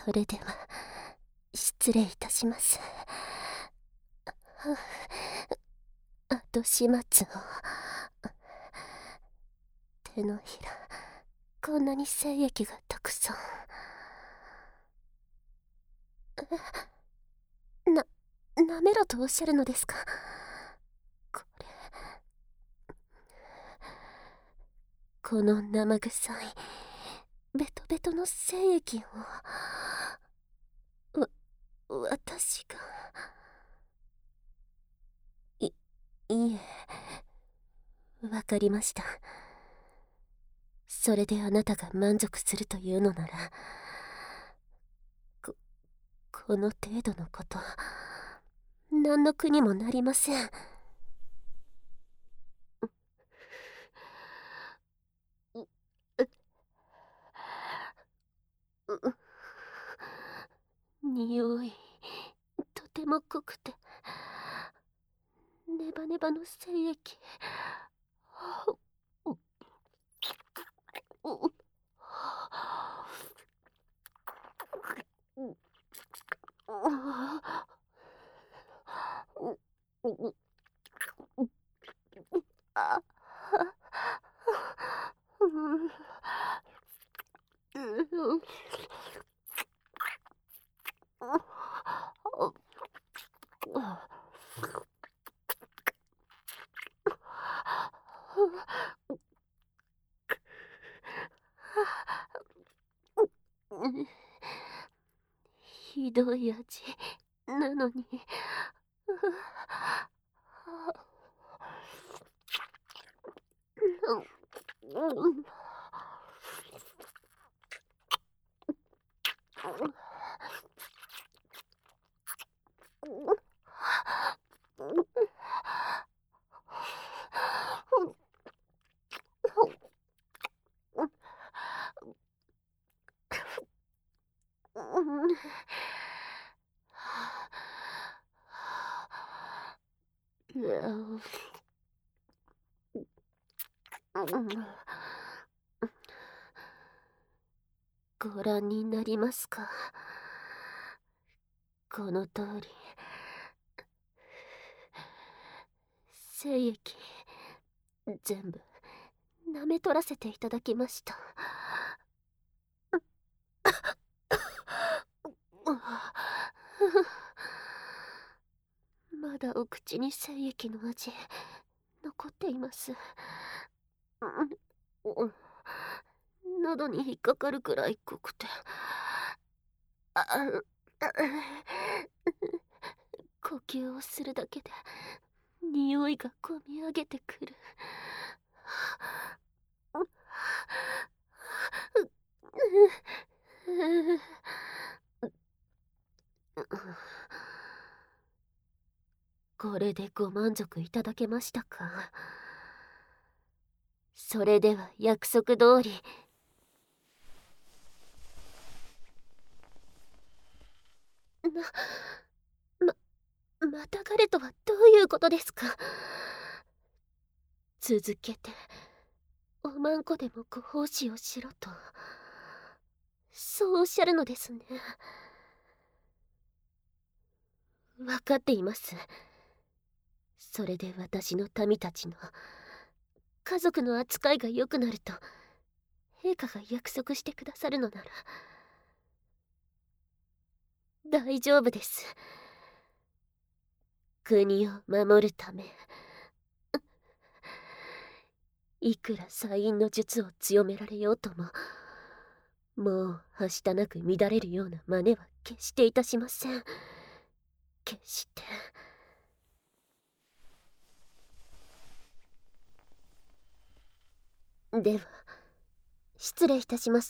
それでは失礼いたします。後始末を。手のひら、こんなに精液がたくさん。舐めろとおっしゃるのですか？この生臭いベトベトの精液を私が。いえ、わかりました。それであなたが満足するというのなら、この程度のこと、何の苦にもなりません。匂い、とても濃くて、ネバネバの精液。あひどい味なのに。ご覧になりますか？この通り精液全部舐め取らせていただきました。まだお口に精液の味残っています。喉に引っかかるくらい濃くて、呼吸をするだけで匂いがこみ上げてくる。これでご満足いただけましたか？それでは約束通り。またがれとはどういうことですか？続けておまんこでもご奉仕をしろと、そうおっしゃるのですね。分かっています。それで私の民たちの家族の扱いが良くなると陛下が約束してくださるのなら大丈夫です。国を守るため、いくら西院の術を強められようとも、もうはしたなく乱れるような真似は決していたしません。決して。では失礼いたします。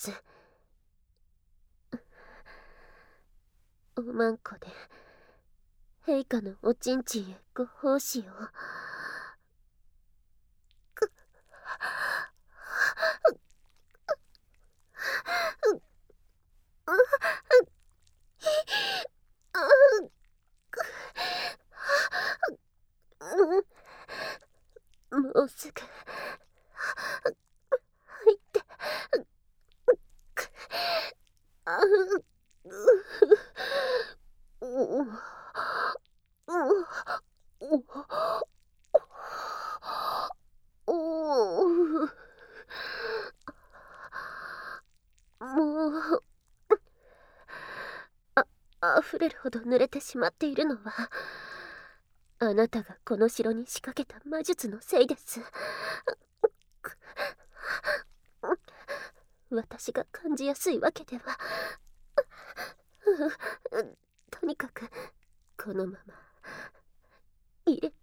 おまんこで陛下のおちんちんへご奉仕を。もうすぐ入って。 もう溢れるほど濡れてしまっているのはあなたがこの城に仕掛けた魔術のせいです。私が感じやすいわけでは。とにかくこのまま入れて。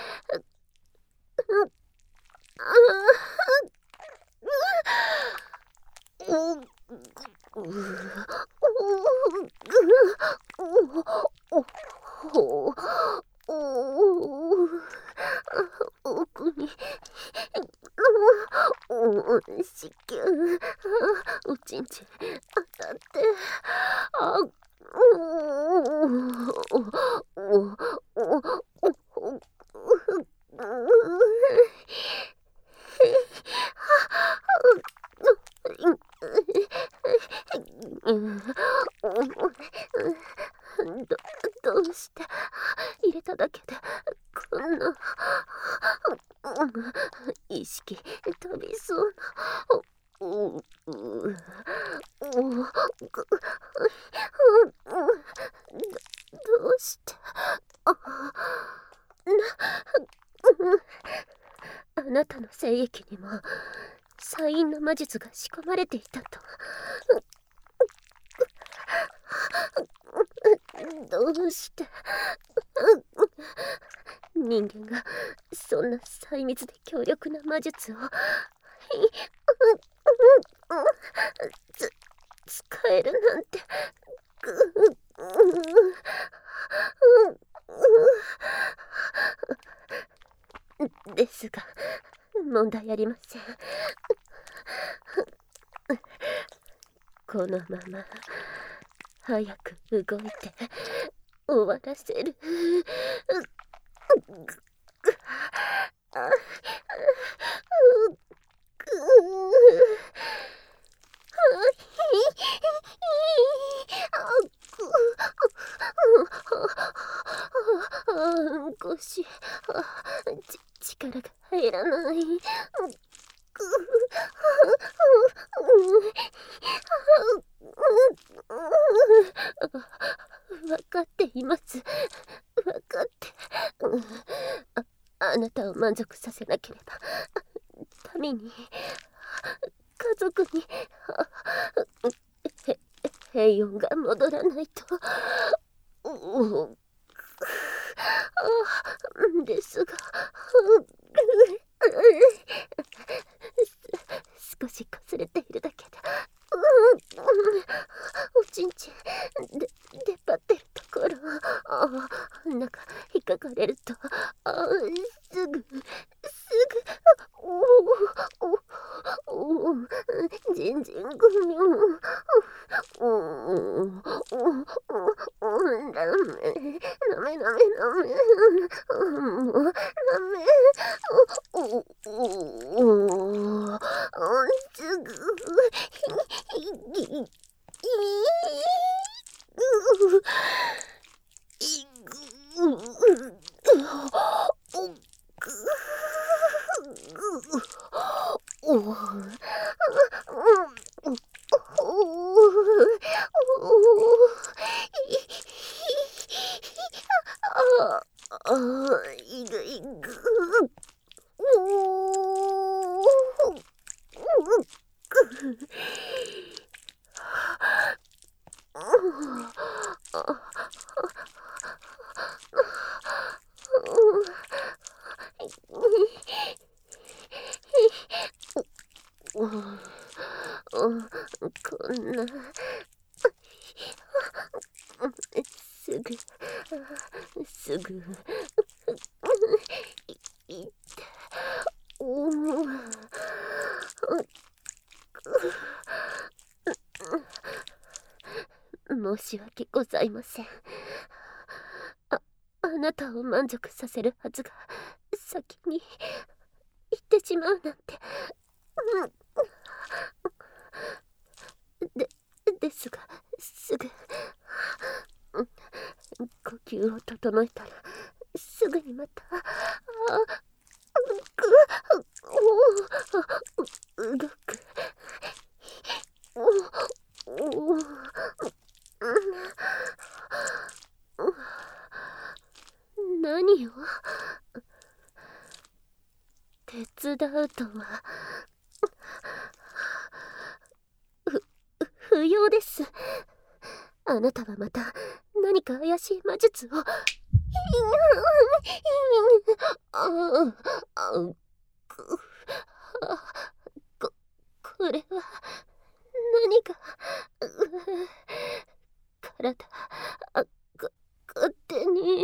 奥に子宮おちんちん当たってどうして入れただけでこんな意識飛びそうな。どうしてあなたの精液にもサインの魔術が仕込まれていたと。どうして人間がそんな細密で強力な魔術を使えるなんて。ですが問題ありません。このまま早く動いて終わらせる。腰力が入らない。分かっています。分かって。あなたを満足させなければ民に家族に平穏が戻らないと。ですが少しこすれているだけでおちんちん出っ張ってるところなんか引っかかれるとすぐじんじんぐみょんダメダメダメダメもうダメすぐこんなすぐいって申し訳ございません。あなたを満足させるはずが先に行ってしまうなんて。ですがすぐ吸を整えたらすぐにまた動く。何を手伝うとは不要です。あなたはまた何か怪しい魔術をこれは何か体勝手に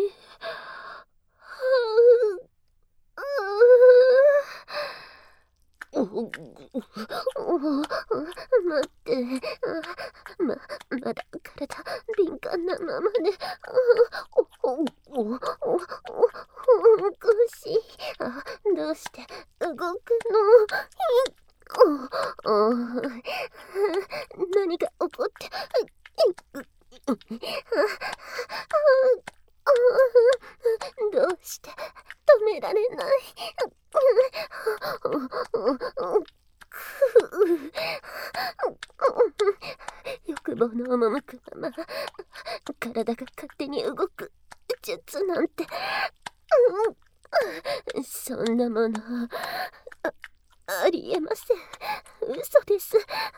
待って、まだ体敏感なままで腰どうして動くの？何が起こってどうして止められない？欲望の赴くまま体が勝手に動く術なんて、そんなものありえません。嘘です。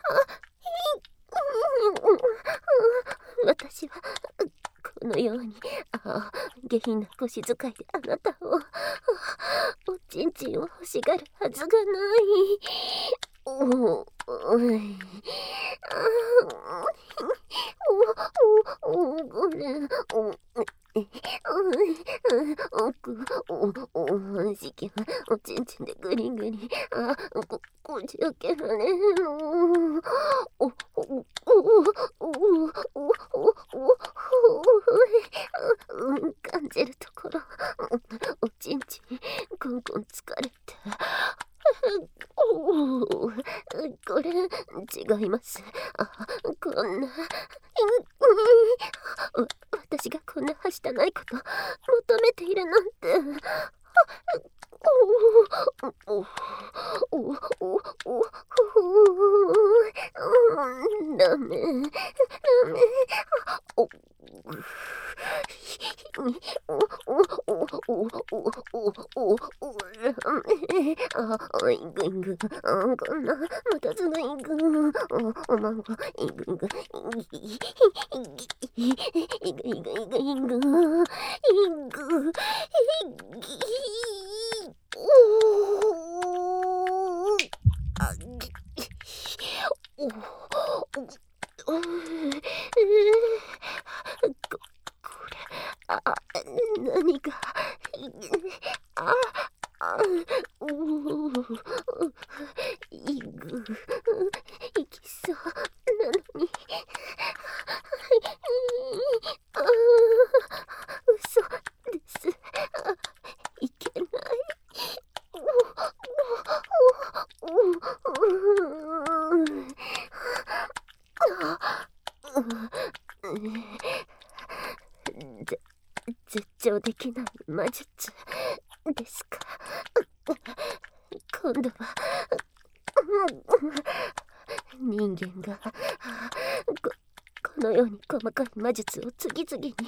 私はこのように下品な腰使いであなたをおちんちんを欲しがるはずがない。ごめん。しきはおちんちんでグリグリこじ開けられんの。感じるところおちんちんコンコン疲れてこれ違います。こんな私がこんなはしたないこと求めているなんて。ダメダメ。いぐいぐこんなまたずがいぐおまんはいぐいぐいぐいぐいぐいぐいぐいぐ何かいぐいきそうなのに嘘です。いけない。絶頂できない魔術ですか？今度は人間がこのように細かい魔術を次々に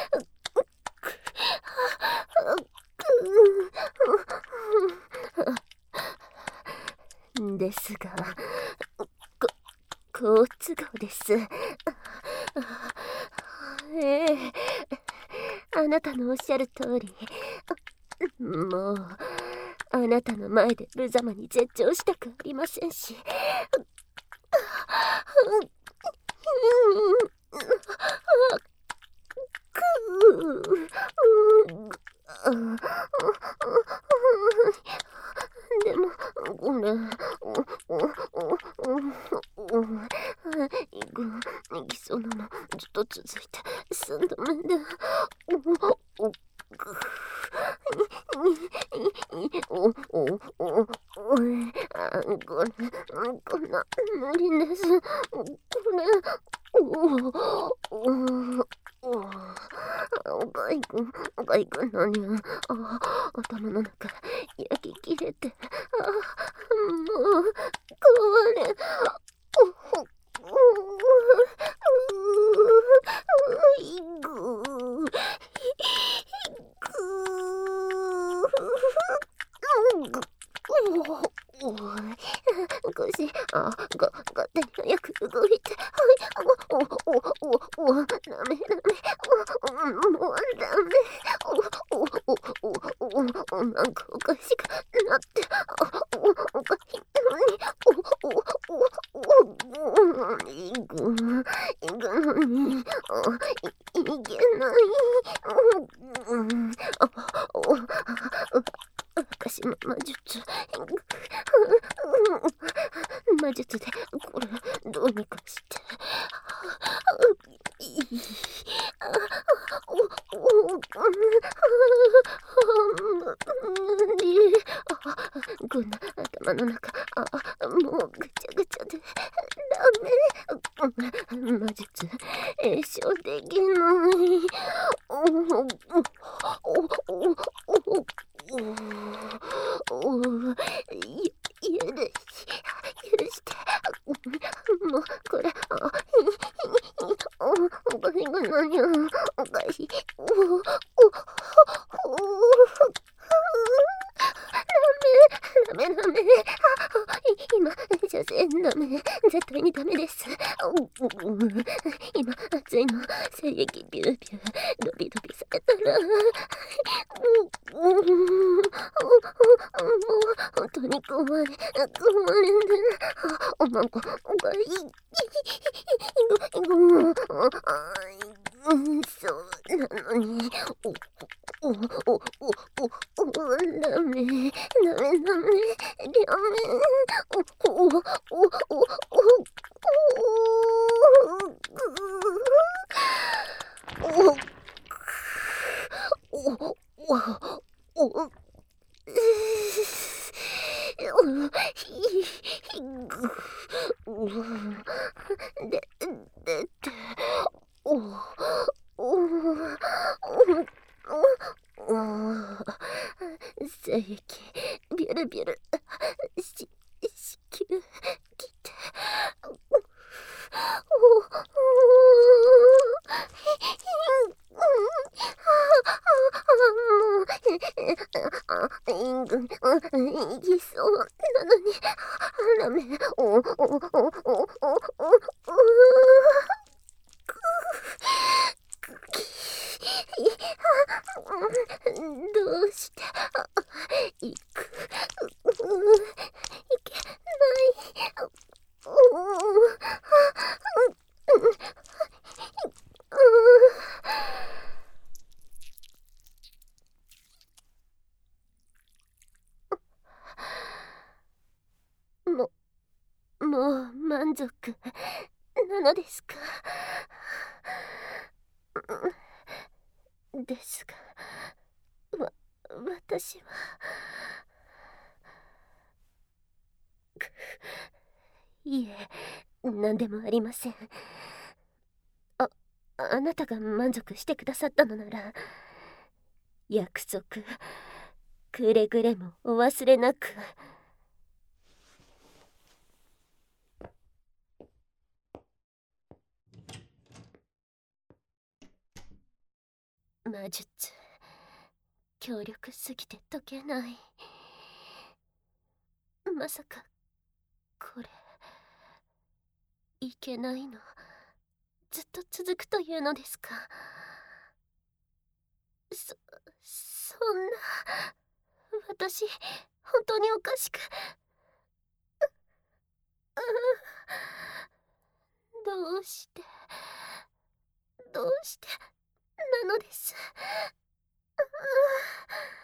ですが好都合です。あなたのおっしゃる通りもうあなたの前で無様に絶頂したくありませんしでもごめんいきそうなのずっと続いて3度目でこんな無理です。これおかいくん何よ。頭の中焼き切れて、もう壊れ。いぐ腰、勝手に早く動いて。ダメ、もうダメ。なんかおかしくなって、おかしいのに、行くのに、いけない。私の魔術でこれどうにかして。こんな頭の中、もうぐちゃぐちゃでダメ。魔術詠唱できない。許して。もうこれ、おかしくないよ。おかしい。ダメ。今、射精ダメ。絶対にダメです。今、熱いの、精液ビュービュー、ドビドビされたら、もう、本当に壊れて、おまんこ、おかい、そうなのに、ダメ、でって、精液ビュルビュル子宮来て、いきそうなのにダメ。どうしていけない。もう満足なのですか？ですが、私は。いえ、何でもありません。あなたが満足してくださったのなら、約束くれぐれもお忘れなく。魔術強力すぎて解けない。まさかこれいけないのずっと続くというのですか？そんな。私本当におかしく。どうしてなのです。